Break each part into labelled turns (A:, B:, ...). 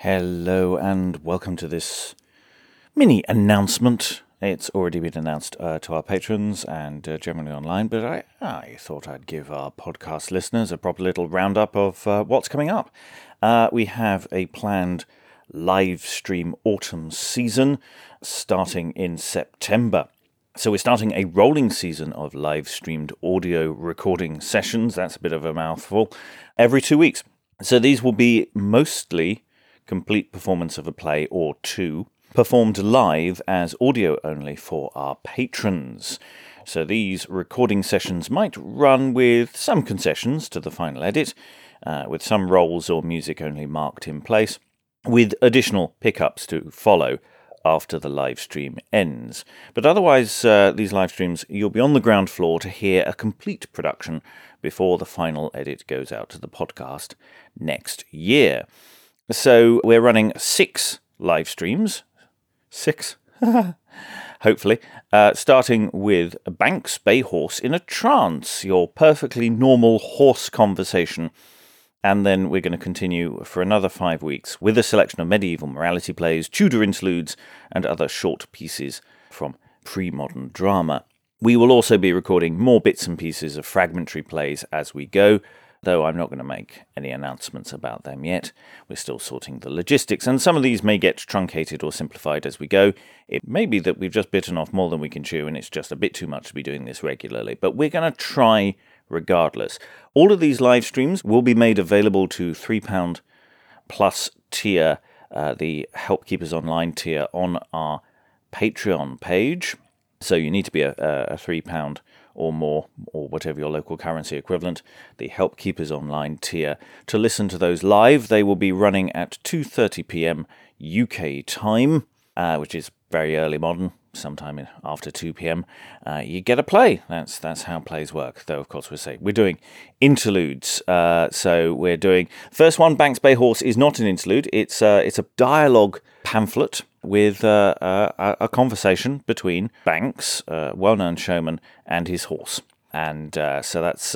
A: Hello and welcome to this mini announcement. It's already been announced to our patrons and generally online, but I thought I'd give our podcast listeners a proper little roundup of what's coming up. We have a planned live stream autumn season starting in September. So we're starting a rolling season of live streamed audio recording sessions. That's a bit of a mouthful. Every 2 weeks. So these will be mostly complete performance of a play or two, performed live as audio only for our patrons. So these recording sessions might run with some concessions to the final edit, with some roles or music only marked in place, with additional pickups to follow after the live stream ends. But otherwise, these live streams, you'll be on the ground floor to hear a complete production before the final edit goes out to the podcast next year. So we're running 6 live streams, 6, hopefully, starting with Banks Bay Horse in a Trance, your perfectly normal horse conversation. And then we're going to continue for another 5 weeks with a selection of medieval morality plays, Tudor interludes, and other short pieces from pre-modern drama. We will also be recording more bits and pieces of fragmentary plays as we go, though I'm not going to make any announcements about them yet. We're still sorting the logistics, and some of these may get truncated or simplified as we go. It may be that we've just bitten off more than we can chew, and it's just a bit too much to be doing this regularly, but we're going to try regardless. All of these live streams will be made available to £3 plus tier, the Help Keepers Online tier on our Patreon page. So you need to be a £3 or more, or whatever your local currency equivalent, the Help Keepers Online tier, to listen to those live. They will be running at 2:30 p.m. UK time, which is very early modern, sometime after 2 p.m. You get a play. That's how plays work. Though, of course, we're doing interludes. So we're doing... First one, Banks Bay Horse, is not an interlude. It's a dialogue pamphlet with a conversation between Banks, a well-known showman, and his horse. And so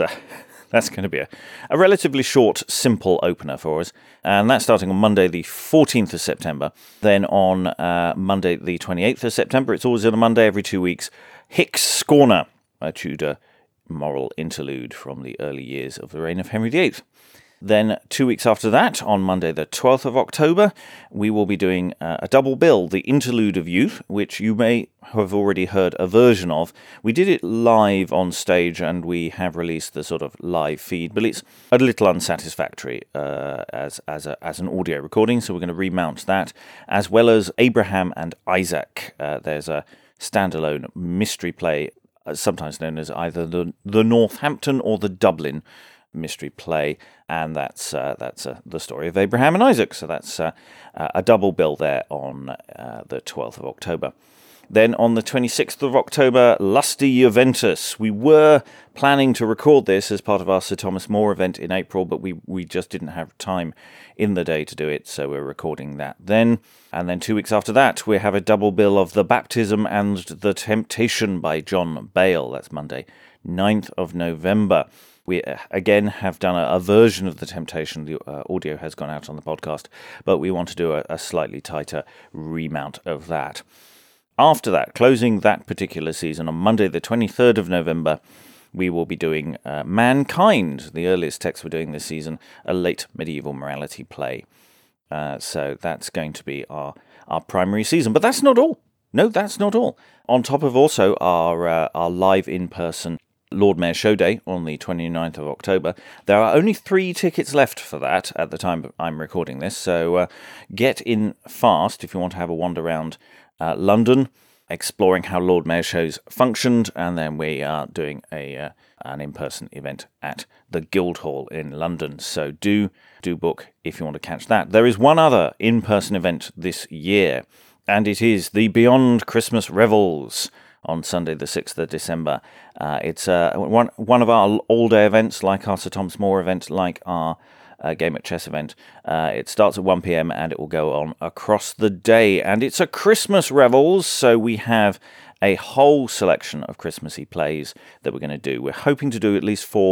A: that's going to be a relatively short, simple opener for us. And that's starting on Monday the 14th of September. Then on Monday the 28th of September, it's always on a Monday every 2 weeks, Hickes Scorner, a Tudor moral interlude from the early years of the reign of Henry VIII. Then 2 weeks after that, on Monday the 12th of October, we will be doing a double bill, the Interlude of Youth, which you may have already heard a version of. We did it live on stage and we have released the sort of live feed, but it's a little unsatisfactory as an audio recording, so we're going to remount that, as well as Abraham and Isaac. There's a standalone mystery play, sometimes known as either the Northampton or the Dublin mystery play, and that's the story of Abraham and Isaac. So that's a double bill there on the 12th of October. Then on the 26th of October, Lusty Juventus. We were planning to record this as part of our Sir Thomas More event in April, but we just didn't have time in the day to do it, so we're recording that then. And then 2 weeks after that, we have a double bill of The Baptism and the Temptation by John Bale. That's Monday, 9th of November. We, again, have done a version of The Temptation. The audio has gone out on the podcast, but we want to do a slightly tighter remount of that. After that, closing that particular season, on Monday the 23rd of November, we will be doing Mankind, the earliest text we're doing this season, a late medieval morality play. So that's going to be our primary season. But that's not all. No, that's not all. On top of also our live in-person Lord Mayor Show Day on the 29th of October. There are only 3 tickets left for that at the time I'm recording this, so get in fast if you want to have a wander around London, exploring how Lord Mayor shows functioned, and then we are doing an in-person event at the Guildhall in London, so do book if you want to catch that. There is one other in-person event this year, and it is the Beyond Christmas Revels on Sunday the 6th of December. It's one of our all-day events, like our Sir Thomas More event, like our Game at Chess event. It starts at 1 p.m. and it will go on across the day. And it's a Christmas Revels, so we have a whole selection of Christmassy plays that we're going to do. We're hoping to do at least 4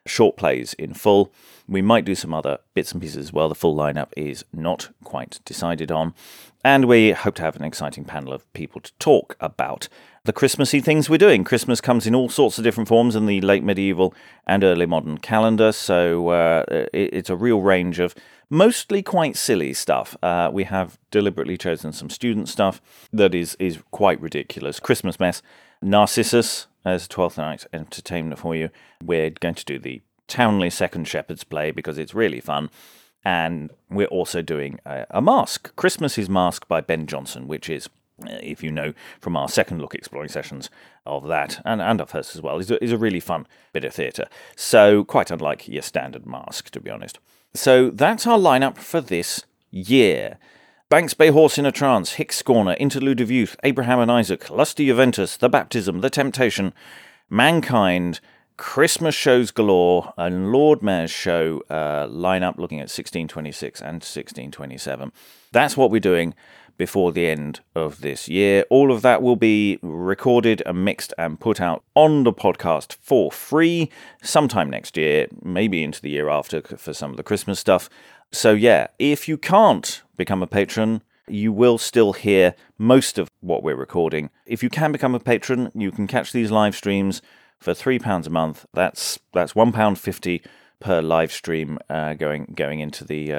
A: short plays in full. We might do some other bits and pieces as well. The full lineup is not quite decided on. And we hope to have an exciting panel of people to talk about the Christmassy things we're doing. Christmas comes in all sorts of different forms in the late medieval and early modern calendar, so it's a real range of mostly quite silly stuff. We have deliberately chosen some student stuff that is quite ridiculous. Christmas Mess, Narcissus as a 12th night entertainment for you. We're going to do the Townley Second Shepherd's Play because it's really fun. And we're also doing a Mask, Christmas is Mask by Ben Jonson, which is, if you know from our second look exploring sessions of that, and our first as well, is a really fun bit of theatre. So quite unlike your standard Mask, to be honest. So that's our lineup for this year. Banks Bay Horse in a Trance, Hick's Corner, Interlude of Youth, Abraham and Isaac, Lusty Juventus, The Baptism, The Temptation, Mankind, Christmas shows galore, and Lord Mayor's show lineup looking at 1626 and 1627. That's what we're doing before the end of this year. All of that will be recorded and mixed and put out on the podcast for free sometime next year, maybe into the year after for some of the Christmas stuff. So yeah, if you can't become a patron, you will still hear most of what we're recording. If you can become a patron, you can catch these live streams for £3 a month. That's £1.50 per live stream going into the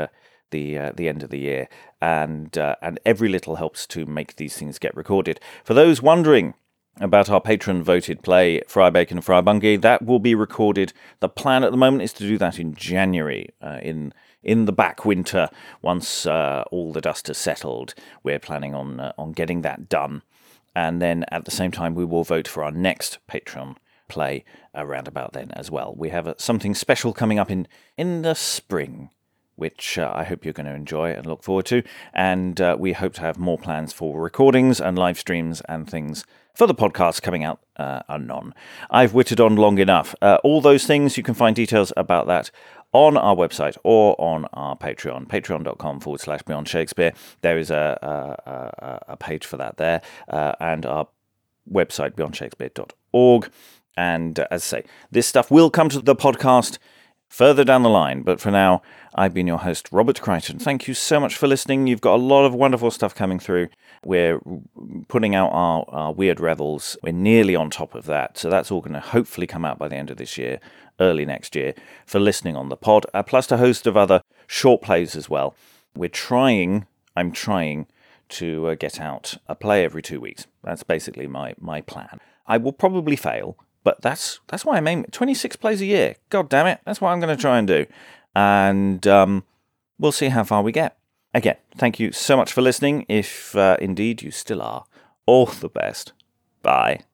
A: end of the year, and every little helps to make these things get recorded. For those wondering about our patron voted play, Friar Bacon and Friar Bungay, that will be recorded. The plan at the moment is to do that in January, in the back winter, once all the dust has settled. We're planning on getting that done, and then at the same time we will vote for our next Patreon play around about then as well. We have something special coming up in the spring, which I hope you're going to enjoy and look forward to. And we hope to have more plans for recordings and live streams and things for the podcast coming out anon. I've wittered on long enough. All those things, you can find details about that on our website or on our Patreon, patreon.com/Beyond Shakespeare. There is a page for that there, and our website, beyondshakespeare.org. And as I say, this stuff will come to the podcast further down the line. But for now, I've been your host, Robert Crichton. Thank you so much for listening. You've got a lot of wonderful stuff coming through. We're putting out our Weird Revels. We're nearly on top of that. So that's all going to hopefully come out by the end of this year, early next year, for listening on the pod, plus a host of other short plays as well. I'm trying to get out a play every 2 weeks. That's basically my plan. I will probably fail, but that's why I'm aiming 26 plays a year. God damn it, that's what I'm going to try and do. And we'll see how far we get. Again, thank you so much for listening. If indeed you still are, all the best. Bye.